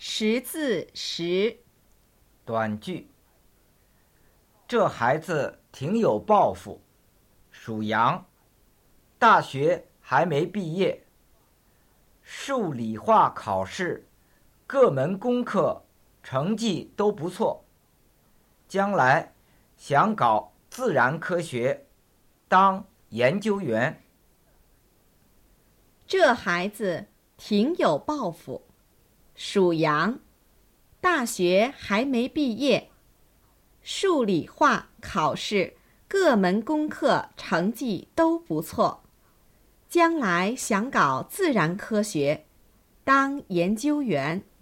识字识。 短句。这孩子挺有抱负，属羊，大学还没毕业，数理化考试各门功课成绩都不错，将来想搞自然科学，当研究员。 这孩子挺有抱负，属羊，大学还没毕业，数理化考试各门功课成绩都不错，将来想搞自然科学，当研究员。